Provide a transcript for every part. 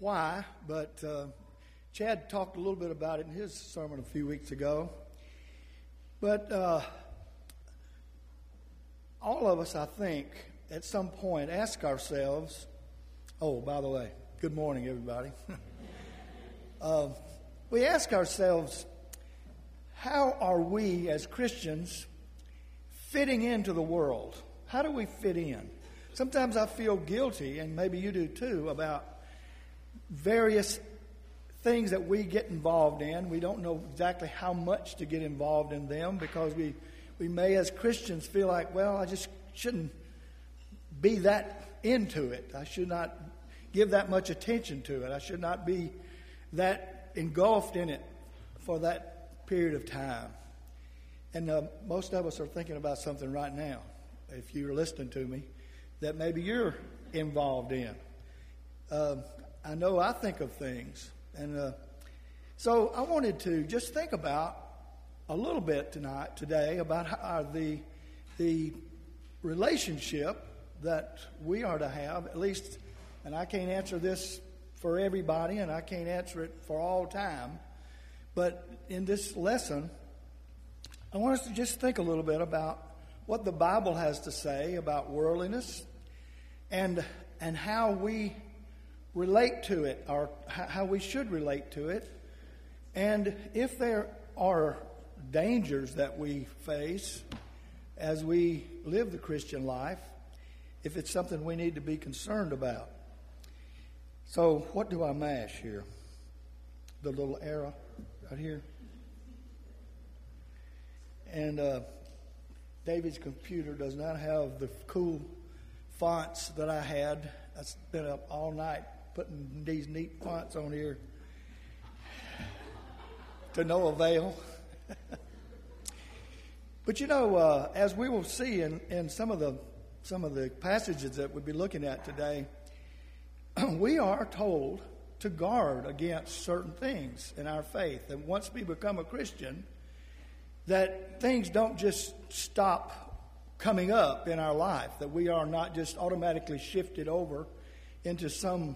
why, but Chad talked a little bit about it in his sermon a few weeks ago. But all of us, I think, at some point ask ourselves, oh, by the way, good morning, everybody. We ask ourselves, how are we as Christians fitting into the world? How do we fit in? Sometimes I feel guilty, and maybe you do too, about various things that we get involved in. We don't know exactly how much to get involved in them because we may as Christians feel like, well, I just shouldn't be that into it. I should not give that much attention to it. I should not be that engulfed in it for that period of time. And most of us are thinking about something right now, if you're listening to me, that maybe you're involved in. I know I think of things. And so I wanted to just think about a little bit today about how the relationship that we are to have, at least, and I can't answer this for everybody and I can't answer it for all time, but in this lesson, I want us to just think a little bit about what the Bible has to say about worldliness and how we relate to it, or how we should relate to it, and if there are dangers that we face as we live the Christian life, if it's something we need to be concerned about. So what do I mash here? The little arrow right here. And David's computer does not have the cool fonts that I had. I've been up all night putting these neat fonts on here to no avail. But you know, as we will see in some of the passages that we'll be looking at today, we are told to guard against certain things in our faith. And once we become a Christian, that things don't just stop coming up in our life, that we are not just automatically shifted over into some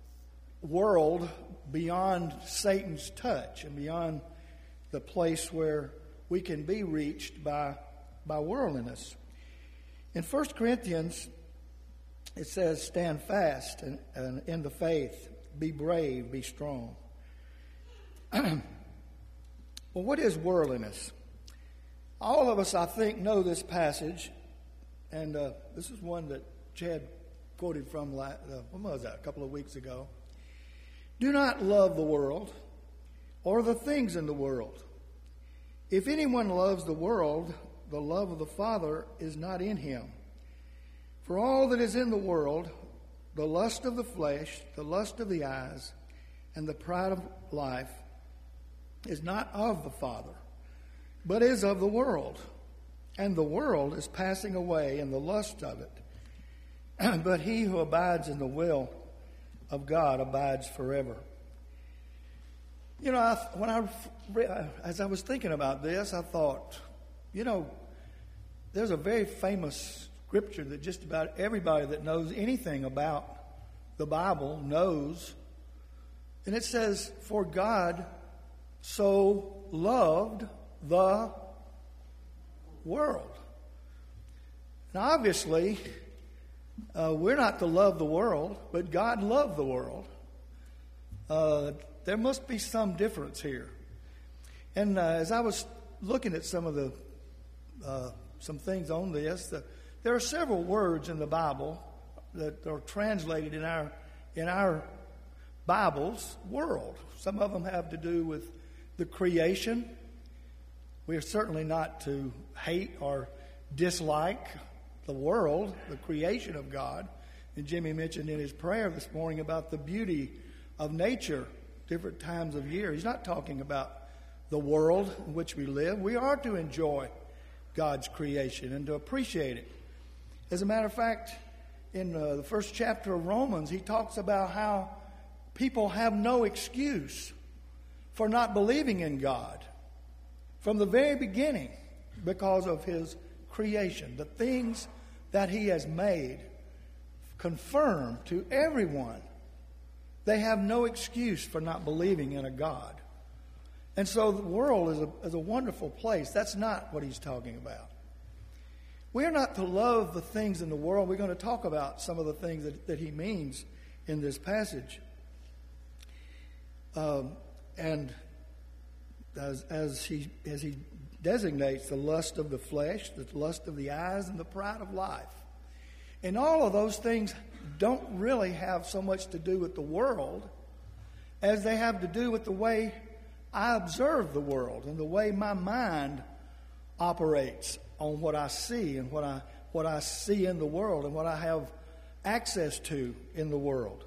world beyond Satan's touch and beyond the place where we can be reached by worldliness. In 1 Corinthians, it says, stand fast and in the faith, be brave, be strong. Well, what is worldliness? All of us, I think, know this passage, and this is one that Chad quoted from, when was that, a couple of weeks ago. Do not love the world or the things in the world. If anyone loves the world, the love of the Father is not in him. For all that is in the world, the lust of the flesh, the lust of the eyes, and the pride of life, is not of the Father, but is of the world. And the world is passing away in the lust of it. But he who abides in the will of God abides forever. You know, as I was thinking about this, I thought, you know, there's a very famous scripture that just about everybody that knows anything about the Bible knows. And it says, for God so loved the world. Now, obviously, we're not to love the world, but God loved the world. There must be some difference here. And as I was looking at some things on this, there are several words in the Bible that are translated in our Bibles, world. Some of them have to do with the creation. We are certainly not to hate or dislike the world, the creation of God. And Jimmy mentioned in his prayer this morning about the beauty of nature, different times of year. He's not talking about the world in which we live. We are to enjoy God's creation and to appreciate it. As a matter of fact, in the first chapter of Romans, he talks about how people have no excuse for not believing in God from the very beginning because of his creation. The things that he has made confirm to everyone they have no excuse for not believing in a God. And so the world is a wonderful place. That's not what he's talking about. We're not to love the things in the world. We're going to talk about some of the things that he means in this passage. And as he designates the lust of the flesh, the lust of the eyes, and the pride of life. And all of those things don't really have so much to do with the world as they have to do with the way I observe the world and the way my mind operates on what I see and what I see in the world and what I have access to in the world.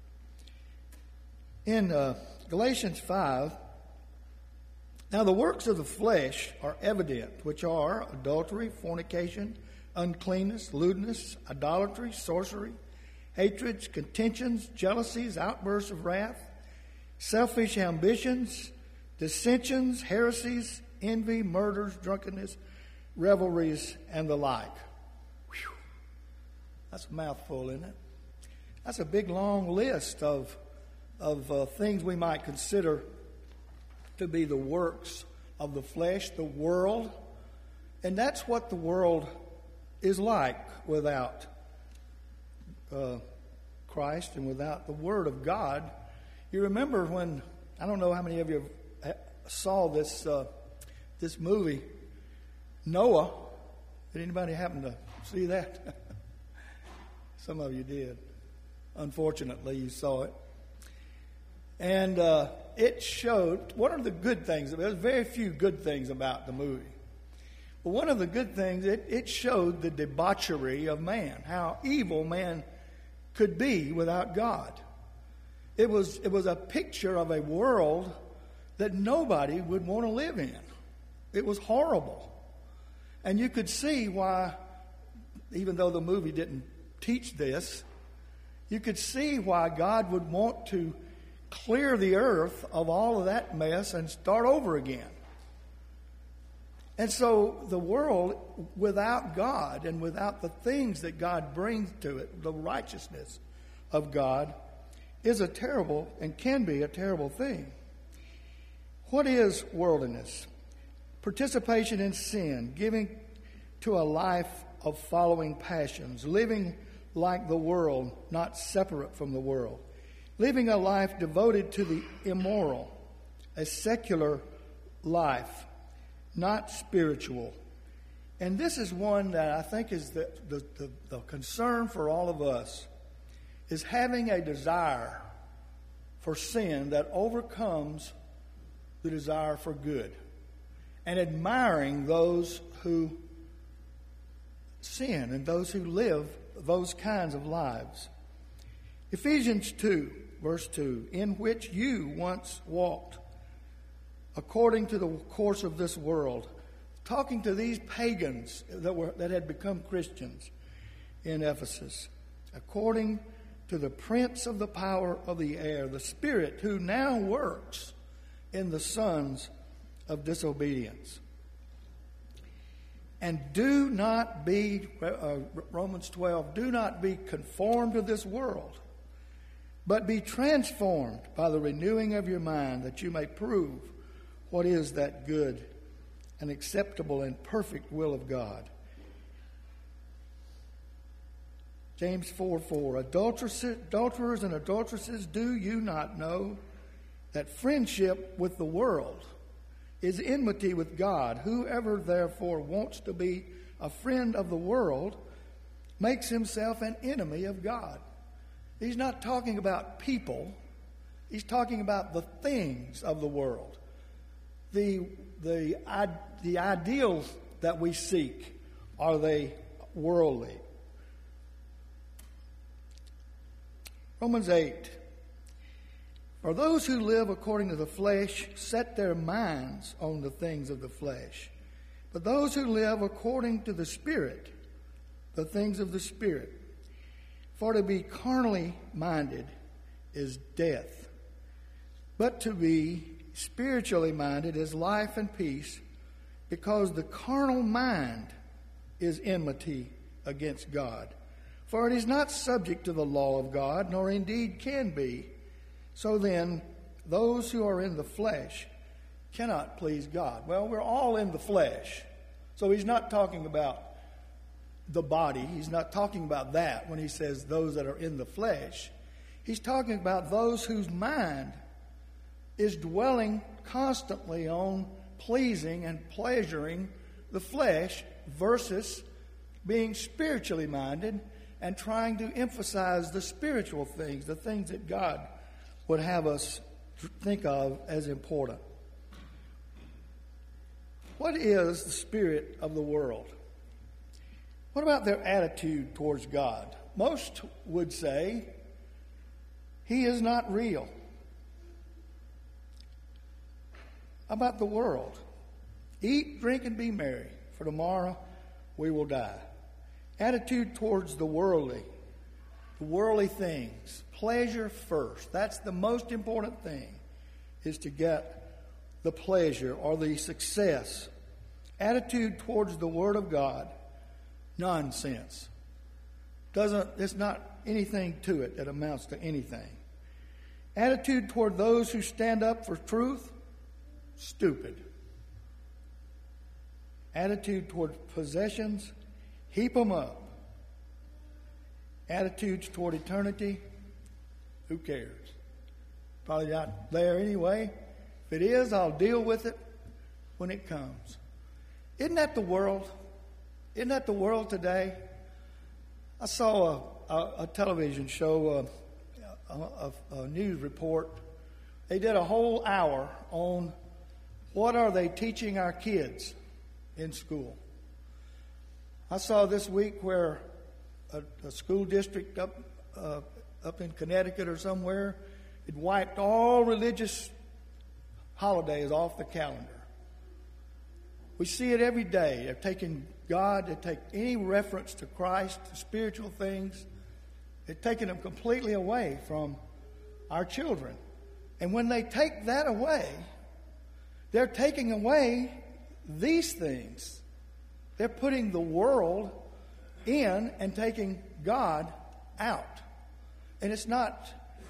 In Galatians 5, now the works of the flesh are evident, which are adultery, fornication, uncleanness, lewdness, idolatry, sorcery, hatreds, contentions, jealousies, outbursts of wrath, selfish ambitions, dissensions, heresies, envy, murders, drunkenness, revelries, and the like. Whew. That's a mouthful, isn't it? That's a big, long list of things we might consider to be the works of the flesh, the world. And that's what the world is like without Christ and without the Word of God. You remember when, I don't know how many of you saw this movie, Noah. Did anybody happen to see that? Some of you did. Unfortunately, you saw it. And it showed, one of the good things, there's very few good things about the movie. But one of the good things, it showed the debauchery of man, how evil man could be without God. It was a picture of a world that nobody would want to live in. It was horrible. And you could see why, even though the movie didn't teach this, you could see why God would want to clear the earth of all of that mess and start over again. And so the world without God and without the things that God brings to it, the righteousness of God, is a terrible and can be a terrible thing. What is worldliness? Participation in sin, giving to a life of following passions, living like the world, not separate from the world, living a life devoted to the immoral, a secular life, not spiritual. And this is one that I think is the concern for all of us, is having a desire for sin that overcomes the desire for good, and admiring those who sin and those who live those kinds of lives. Ephesians 2, verse 2, in which you once walked according to the course of this world, talking to these pagans that had become Christians in Ephesus, according to the prince of the power of the air, the spirit who now works in the sons of disobedience. And do not be, Romans 12, do not be conformed to this world, but be transformed by the renewing of your mind, that you may prove what is that good and acceptable and perfect will of God. James 4:4, adulterers and adulteresses, do you not know that friendship with the world is enmity with God? Whoever therefore wants to be a friend of the world makes himself an enemy of God. He's not talking about people. He's talking about the things of the world. The ideals that we seek, are they worldly? Romans 8. For those who live according to the flesh set their minds on the things of the flesh. But those who live according to the Spirit, the things of the Spirit. For to be carnally minded is death, but to be spiritually minded is life and peace, because the carnal mind is enmity against God. For it is not subject to the law of God, nor indeed can be. So then, those who are in the flesh cannot please God. Well, we're all in the flesh. So he's not talking about the body. He's not talking about that when he says those that are in the flesh. He's talking about those whose mind is dwelling constantly on pleasing and pleasuring the flesh versus being spiritually minded and trying to emphasize the spiritual things, the things that God would have us think of as important. What is the spirit of the world? What about their attitude towards God? Most would say he is not real. How about the world? Eat, drink, and be merry, for tomorrow we will die. Attitude towards the worldly things. Pleasure first. That's the most important thing, is to get the pleasure or the success. Attitude towards the Word of God. Nonsense. There's not anything to it that amounts to anything. Attitude toward those who stand up for truth. Stupid. Attitude toward possessions. Heap them up. Attitudes toward eternity. Who cares? Probably not there anyway. If it is, I'll deal with it when it comes. Isn't that the world? Isn't that the world today? I saw a television show, a news report. They did a whole hour on what are they teaching our kids in school. I saw this week where a school district up in Connecticut or somewhere had wiped all religious holidays off the calendar. We see it every day. They're taking God, they take any reference to Christ, to spiritual things. They're taking them completely away from our children. And when they take that away, they're taking away these things. They're putting the world in and taking God out. And it's not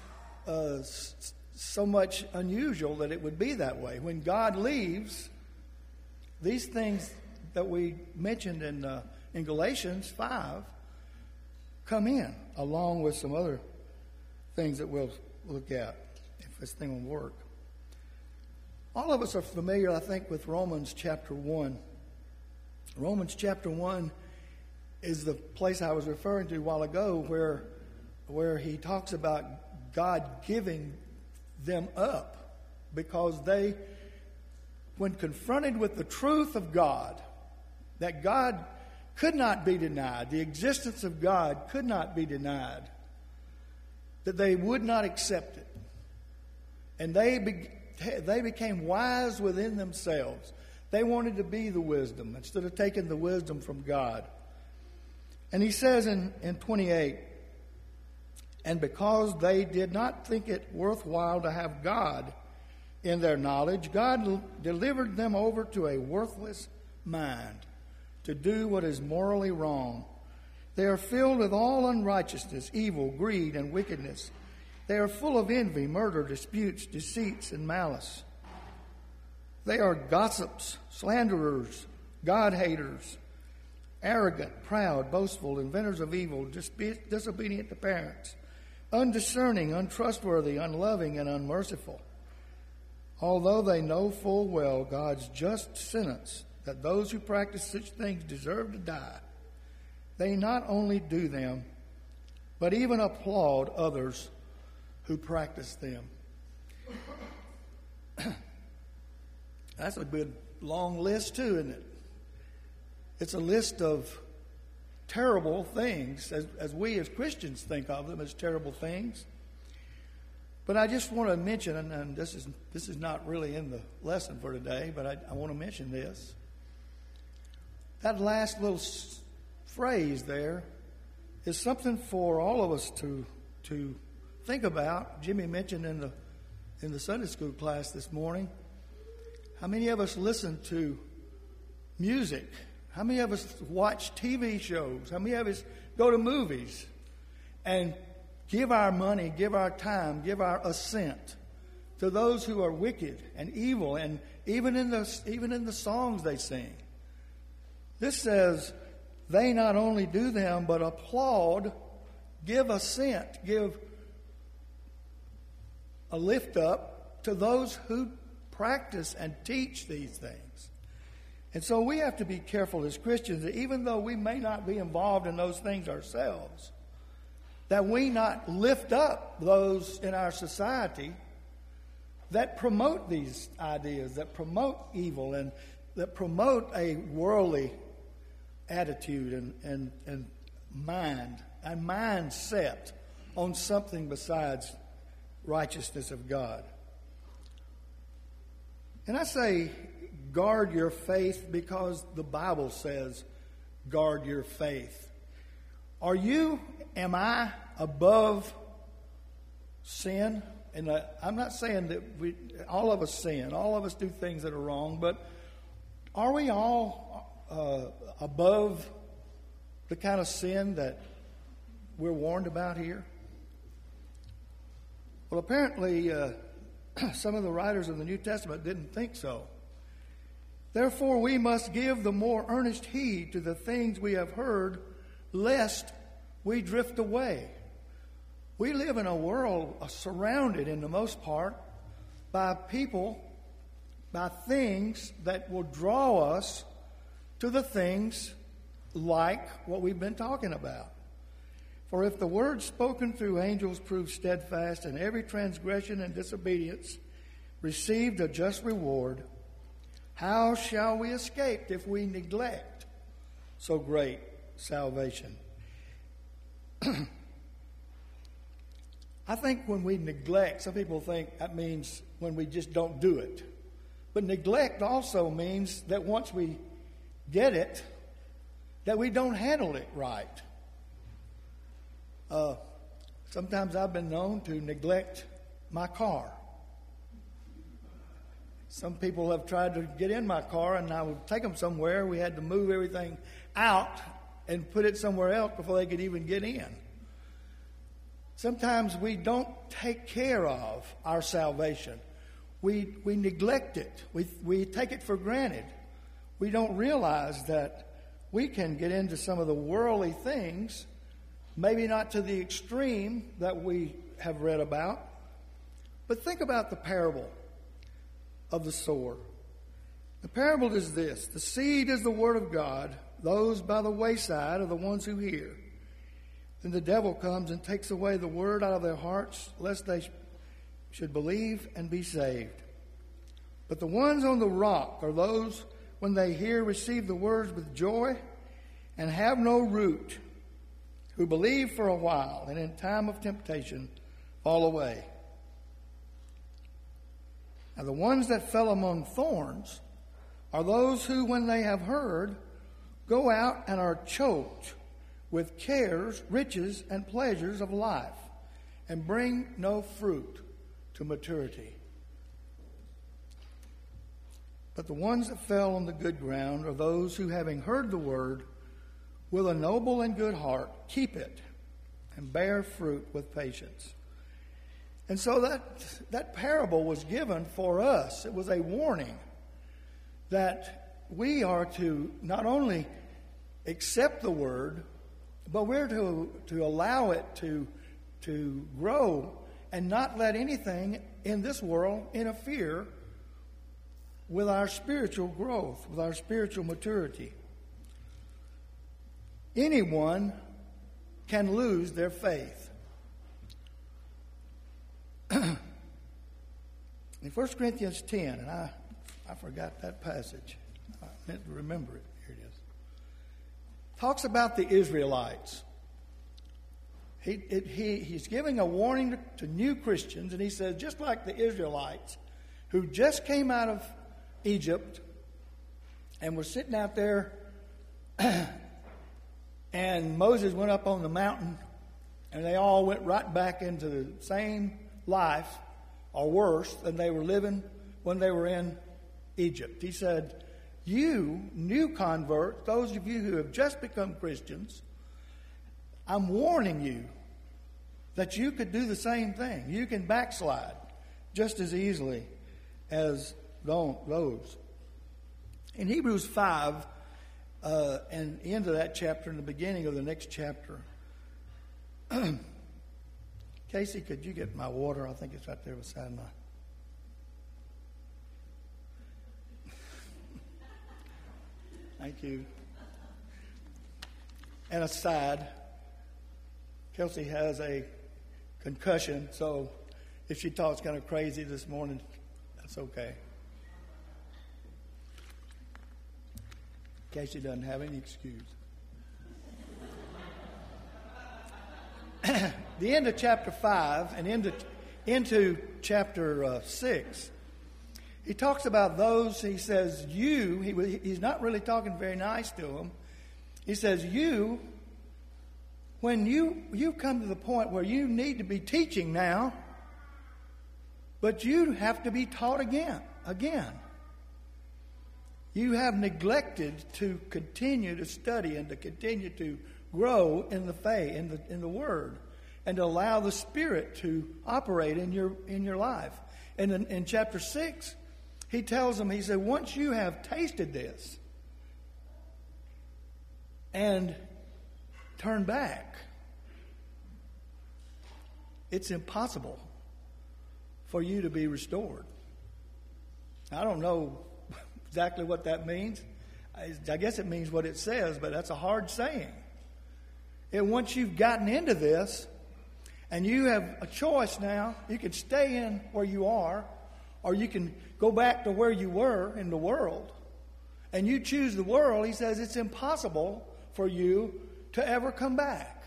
so much unusual that it would be that way. When God leaves, these things that we mentioned in Galatians 5 come in, along with some other things that we'll look at if this thing will work. All of us are familiar, I think, with Romans chapter 1. Romans chapter 1 is the place I was referring to a while ago where he talks about God giving them up because they, when confronted with the truth of God, that God could not be denied, the existence of God could not be denied, that they would not accept it. And they became wise within themselves. They wanted to be the wisdom instead of taking the wisdom from God. And he says in 28, and because they did not think it worthwhile to have God in their knowledge, God delivered them over to a worthless mind to do what is morally wrong. They are filled with all unrighteousness, evil, greed, and wickedness. They are full of envy, murder, disputes, deceits, and malice. They are gossips, slanderers, God-haters, arrogant, proud, boastful, inventors of evil, disobedient to parents, undiscerning, untrustworthy, unloving, and unmerciful. Although they know full well God's just sentence that those who practice such things deserve to die, they not only do them, but even applaud others who practice them. That's a good long list too, isn't it? It's a list of terrible things as we as Christians think of them as terrible things. But I just want to mention, and this is not really in the lesson for today, but I want to mention this. That last little phrase there is something for all of us to think about. Jimmy mentioned in the Sunday school class this morning, how many of us listen to music? How many of us watch TV shows? How many of us go to movies? And give our money, give our time, give our assent to those who are wicked and evil, and even in the songs they sing. This says they not only do them, but applaud, give assent, give a lift up to those who practice and teach these things. And so we have to be careful as Christians that even though we may not be involved in those things ourselves, that we not lift up those in our society that promote these ideas, that promote evil, and that promote a worldly attitude and mind, a mindset on something besides righteousness of God. And I say guard your faith because the Bible says guard your faith. Am I above sin? And I'm not saying that all of us sin. All of us do things that are wrong. But are we all above the kind of sin that we're warned about here? Well, apparently, some of the writers of the New Testament didn't think so. Therefore, we must give the more earnest heed to the things we have heard, lest we drift away. We live in a world surrounded, in the most part, by people, by things that will draw us to the things like what we've been talking about. For if the word spoken through angels proved steadfast, and every transgression and disobedience received a just reward, how shall we escape if we neglect so great salvation? I think when we neglect, some people think that means when we just don't do it. But neglect also means that once we get it, that we don't handle it right. Sometimes I've been known to neglect my car. Some people have tried to get in my car, and I would take them somewhere. We had to move everything out and put it somewhere else before they could even get in. Sometimes we don't take care of our salvation. We neglect it. We take it for granted. We don't realize that we can get into some of the worldly things, maybe not to the extreme that we have read about. But think about the parable of the sower. The parable is this: the seed is the word of God. Those by the wayside are the ones who hear. Then the devil comes and takes away the word out of their hearts, lest they should believe and be saved. But the ones on the rock are those, when they hear, receive the words with joy and have no root, who believe for a while, and in time of temptation fall away. Now the ones that fell among thorns are those who, when they have heard, go out and are choked with cares, riches, and pleasures of life, and bring no fruit to maturity. But the ones that fell on the good ground are those who, having heard the word, with a noble and good heart, keep it and bear fruit with patience. And so that parable was given for us. It was a warning that we are to not only accept the word, but we're to allow it to grow and not let anything in this world interfere with our spiritual growth, with our spiritual maturity. Anyone can lose their faith. In 1 Corinthians 10, and I forgot that passage. I meant to remember it. Here it is. Talks about the Israelites. He's giving a warning to new Christians, and he says, just like the Israelites who just came out of Egypt and were sitting out there, and Moses went up on the mountain, and they all went right back into the same life, or worse, than they were living when they were in Egypt. He said, you new converts, those of you who have just become Christians, I'm warning you that you could do the same thing. You can backslide just as easily as those. In Hebrews 5, and into that chapter, in the beginning of the next chapter, Casey, could you get my water? I think it's right there beside my... Thank you. And aside, Kelsey has a concussion, so if she talks kind of crazy this morning, that's okay. Casey doesn't have any excuse. The end of chapter 5 and into chapter 6, he talks about those, he says, he's not really talking very nice to them. He says, when you come to the point where you need to be teaching now, but you have to be taught again. You have neglected to continue to study and to continue to grow in the faith, in the Word, and to allow the Spirit to operate in your life. And in chapter 6, he tells them, he said, once you have tasted this and turn back, it's impossible for you to be restored. I don't know exactly what that means. I guess it means what it says, but that's a hard saying. And once you've gotten into this, and you have a choice now, you can stay in where you are, or you can go back to where you were in the world, and you choose the world, he says it's impossible for you to ever come back.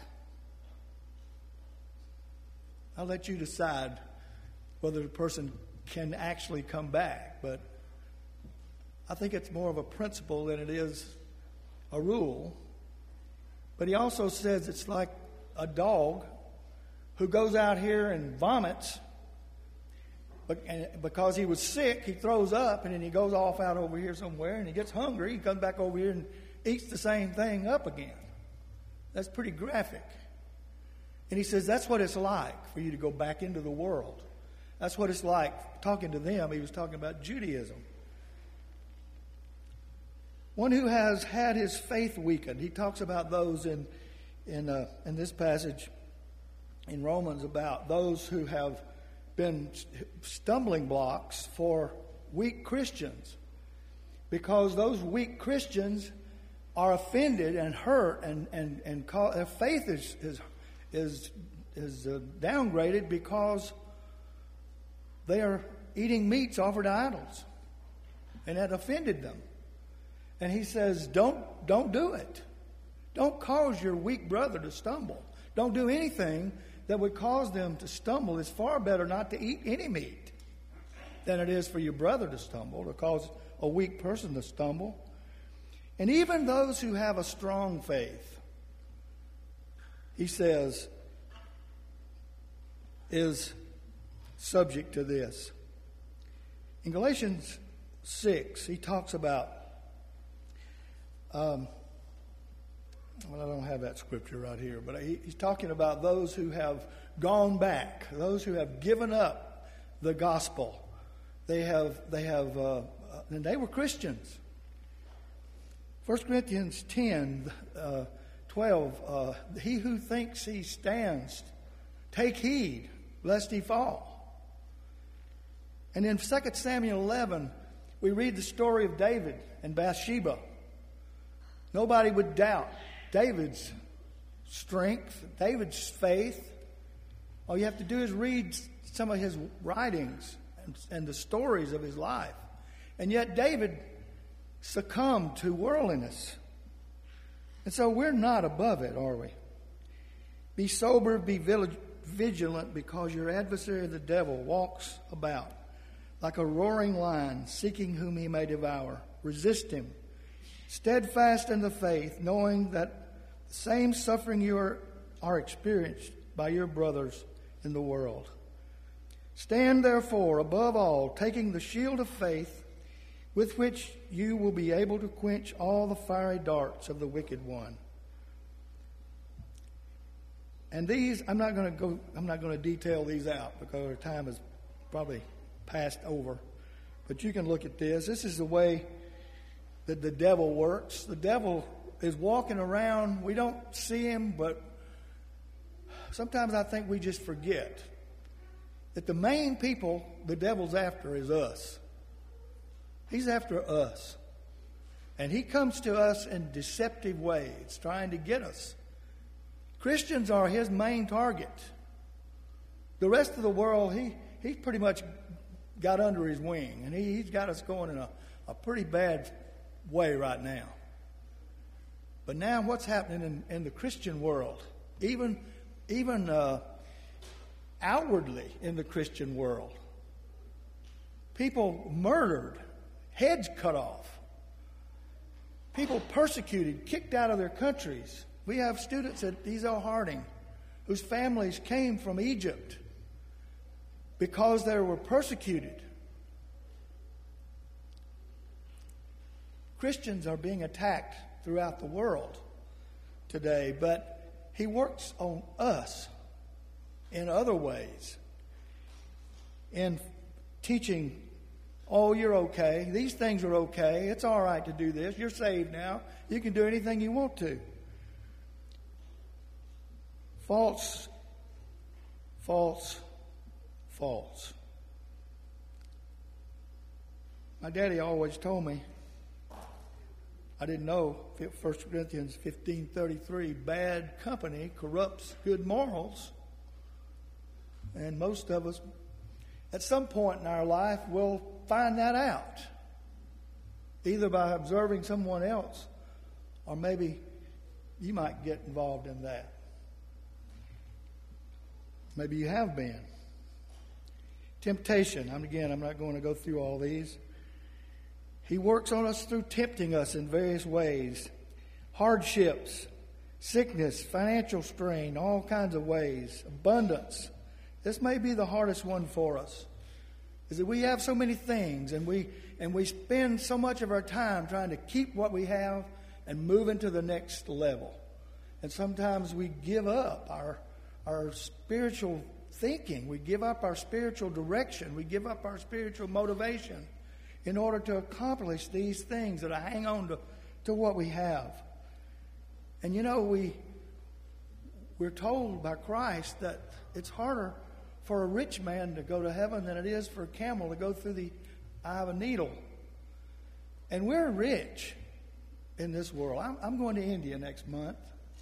I'll let you decide whether the person can actually come back, but I think it's more of a principle than it is a rule. But he also says it's like a dog who goes out here and vomits, because he was sick, he throws up, and then he goes off out over here somewhere, and he gets hungry, he comes back over here and eats the same thing up again. That's pretty graphic. And he says that's what it's like for you to go back into the world. That's what it's like. Talking to them, he was talking about Judaism. One who has had his faith weakened. He talks about those in this passage in Romans, about those who have been stumbling blocks for weak Christians, because those weak Christians are offended and hurt, and their faith is downgraded because they are eating meats offered to idols, and that offended them. And he says, don't do it. Don't cause your weak brother to stumble. Don't do anything that would cause them to stumble. It's far better not to eat any meat than it is for your brother to stumble, to cause a weak person to stumble. And even those who have a strong faith, he says, is subject to this. In Galatians 6, he talks about, I don't have that scripture right here, but he's talking about those who have gone back, those who have given up the gospel. And they were Christians. 1 Corinthians 10, 12, he who thinks he stands, take heed lest he fall. And in 2 Samuel 11, we read the story of David and Bathsheba. Nobody would doubt David's strength, David's faith. All you have to do is read some of his writings and the stories of his life. And yet David succumbed to worldliness. And so we're not above it, are we? Be sober, be vigilant, because your adversary, the devil, walks about like a roaring lion, seeking whom he may devour. Resist him, steadfast in the faith, knowing that the same suffering you are experienced by your brothers in the world. Stand therefore above all, taking the shield of faith, with which you will be able to quench all the fiery darts of the wicked one. And these, I'm not going to detail these out because our time is probably passed over. But you can look at this. This is the way that the devil works. The devil is walking around. We don't see him, but sometimes I think we just forget that the main people the devil's after is us. He's after us. And he comes to us in deceptive ways, trying to get us. Christians are his main target. The rest of the world, he's pretty much got under his wing. And he's got us going in a pretty bad way right now. But now what's happening in the Christian world, even outwardly in the Christian world, people murdered, heads cut off, people persecuted, kicked out of their countries. We have students at E.L. Harding whose families came from Egypt because they were persecuted. Christians are being attacked throughout the world today, but he works on us in other ways. In teaching, oh, you're okay. These things are okay. It's all right to do this. You're saved now. You can do anything you want to. False. My daddy always told me, I didn't know, 1 Corinthians 15:33, bad company corrupts good morals. And most of us, at some point in our life, will find that out. Either by observing someone else, or maybe you might get involved in that. Maybe you have been. Temptation. I'm not going to go through all these. He works on us through tempting us in various ways. Hardships, sickness, financial strain, all kinds of ways. Abundance. This may be the hardest one for us. Is that we have so many things and we spend so much of our time trying to keep what we have and move into the next level. And sometimes we give up our spiritual thinking. We give up our spiritual direction. We give up our spiritual motivation in order to accomplish these things that I hang on to what we have. And you know, we're told by Christ that it's harder for a rich man to go to heaven than it is for a camel to go through the eye of a needle. And we're rich in this world. I'm going to India next month.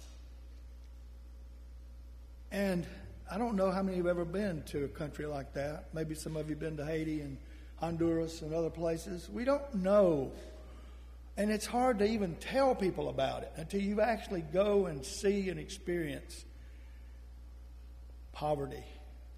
And I don't know how many have ever been to a country like that. Maybe some of you have been to Haiti and Honduras and other places. We don't know. And it's hard to even tell people about it until you actually go and see and experience poverty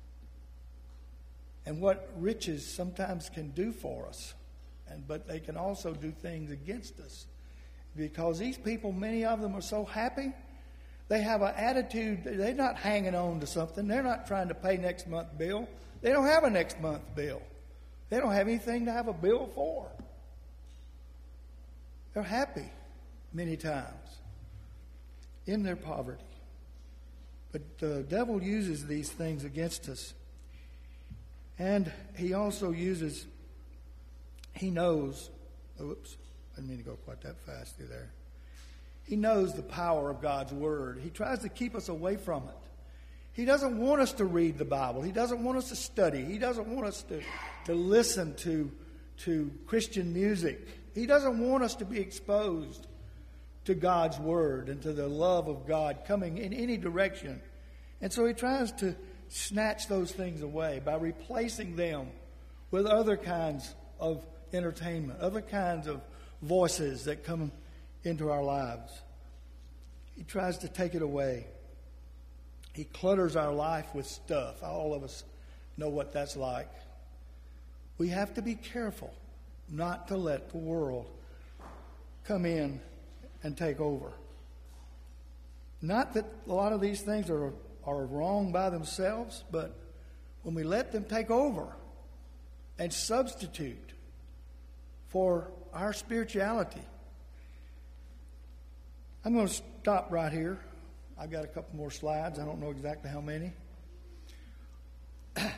and what riches sometimes can do for us. But they can also do things against us. Because these people, many of them are so happy. They have an attitude, they're not hanging on to something. They're not trying to pay next month's bill. They don't have a next month bill. They don't have anything to have a bill for. They're happy many times in their poverty. But the devil uses these things against us. And he also uses, he knows, I didn't mean to go quite that fast through there. He knows the power of God's Word. He tries to keep us away from it. He doesn't want us to read the Bible. He doesn't want us to study. He doesn't want us to listen to Christian music. He doesn't want us to be exposed to God's Word and to the love of God coming in any direction. And so he tries to snatch those things away by replacing them with other kinds of entertainment, other kinds of voices that come into our lives. He tries to take it away. He clutters our life with stuff. All of us know what that's like. We have to be careful not to let the world come in and take over. Not that a lot of these things are wrong by themselves, but when we let them take over and substitute for our spirituality. I'm going to stop right here I've got a couple more slides. I don't know exactly how many. But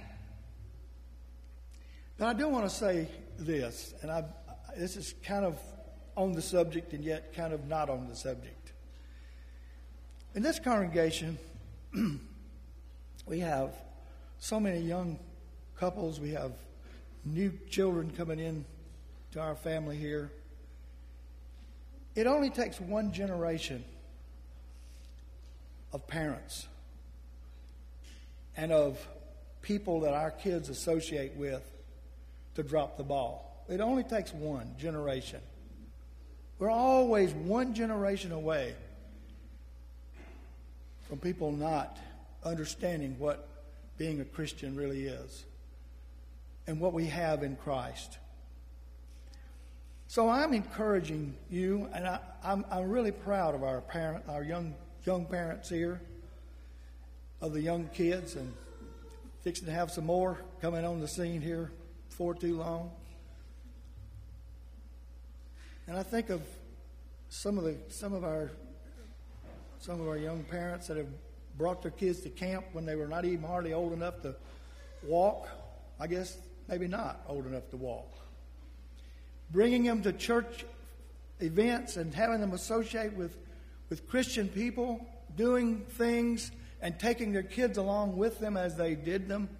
I do want to say this, and this is kind of on the subject and yet kind of not on the subject. In this congregation, we have so many young couples. We have new children coming in to our family here. It only takes one generation of parents and of people that our kids associate with to drop the ball. It only takes one generation. We're always one generation away from people not understanding what being a Christian really is and what we have in Christ. So I'm encouraging you, and I'm really proud of our young parents here, of the young kids, and fixing to have some more coming on the scene here before too long. And I think of some of our young parents that have brought their kids to camp when they were not even hardly old enough to walk. I guess maybe not old enough to walk. Bringing them to church events and having them associate with Christian people, doing things and taking their kids along with them as they did them.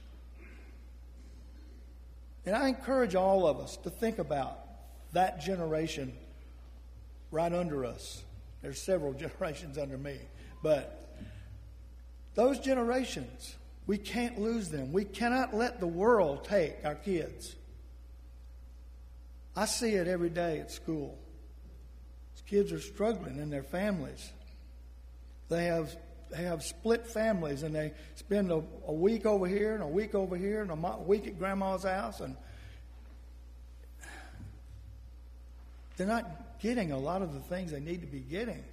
And I encourage all of us to think about that generation right under us. There's several generations under me. But those generations, we can't lose them. We cannot let the world take our kids. I see it every day at school. These kids are struggling in their families. They have split families, and they spend a week over here and a week over here and a week at grandma's house, and they're not getting a lot of the things they need to be getting.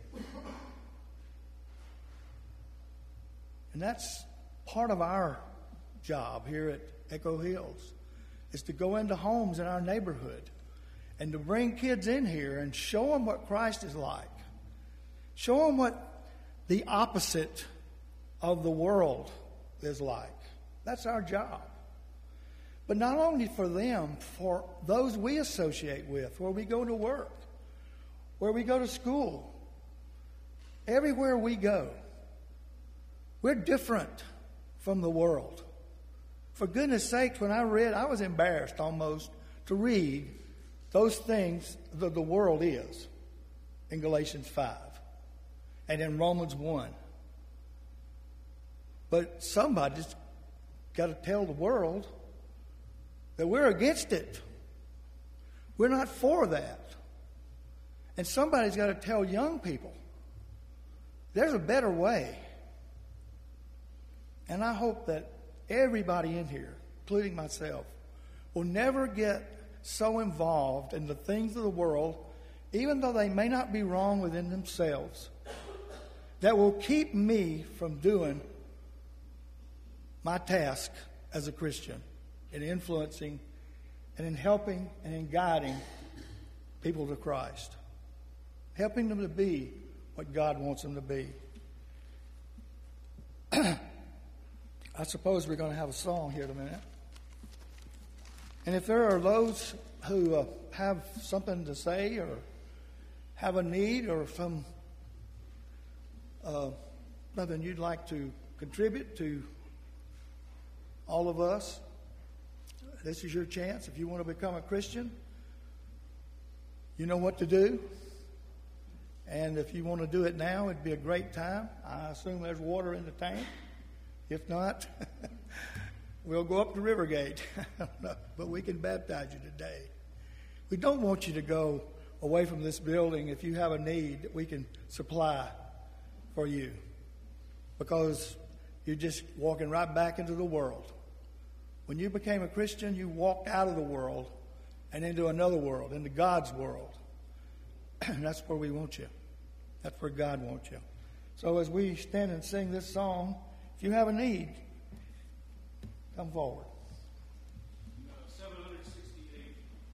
And that's part of our job here at Echo Hills, is to go into homes in our neighborhood and to bring kids in here and show them what Christ is like. Show them what the opposite of the world is like. That's our job. But not only for them, for those we associate with, where we go to work, where we go to school, everywhere we go, we're different from the world. For goodness sakes, when I read, I was embarrassed almost to read those things that the world is in Galatians 5 and in Romans 1. But somebody's got to tell the world that we're against it. We're not for that. And somebody's got to tell young people there's a better way. And I hope that everybody in here, including myself, will never get so involved in the things of the world, even though they may not be wrong within themselves, that will keep me from doing my task as a Christian in influencing and in helping and in guiding people to Christ, helping them to be what God wants them to be. I suppose we're going to have a song here in a minute. And if there are those who have something to say or have a need or something you'd like to contribute to all of us, this is your chance. If you want to become a Christian, you know what to do. And if you want to do it now, it'd be a great time. I assume there's water in the tank. If not, we'll go up to Rivergate. But we can baptize you today. We don't want you to go away from this building if you have a need that we can supply for you, because you're just walking right back into the world. When you became a Christian, you walked out of the world and into another world, into God's world. And that's where we want you. That's where God wants you. So as we stand and sing this song, if you have a need, come forward.